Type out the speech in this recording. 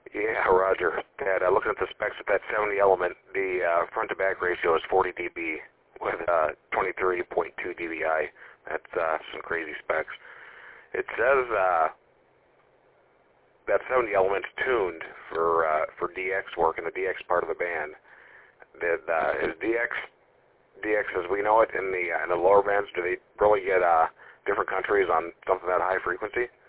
Yeah, Roger. That looking at the specs of that 70 element, the front to back ratio is 40 dB with 23.2 dBi. That's some crazy specs. It says that 70 element's tuned for DX work in the DX part of the band. That is DX as we know it in the lower bands. Do they really get different countries on something that high frequency?